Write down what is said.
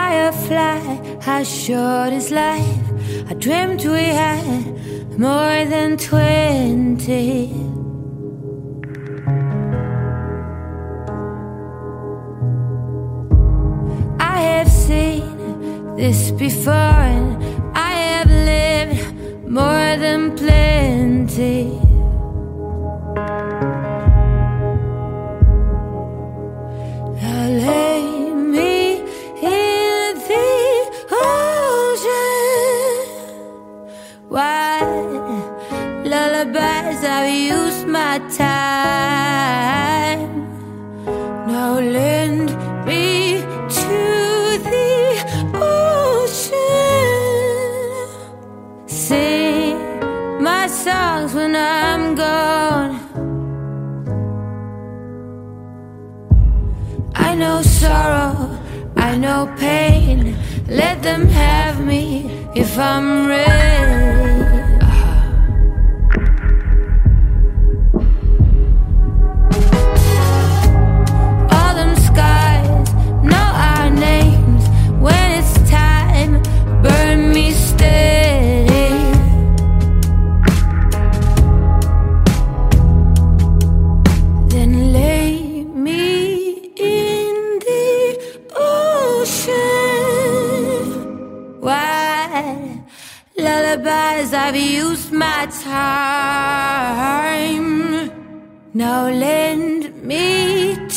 firefly, how short is life? I dreamt we had more than 20. I have seen this before, and I have lived more than plenty. Now lay me in the ocean. While lullabies, I've used my time. Now lend me to the ocean. Sing my songs when I'm gone. I know sorrow, I know pain. Let them have me if I'm ready. All them skies know our names. When it's time, burn me steady. Then lay me in the ocean. While lullabies, I've used my time. Now lend me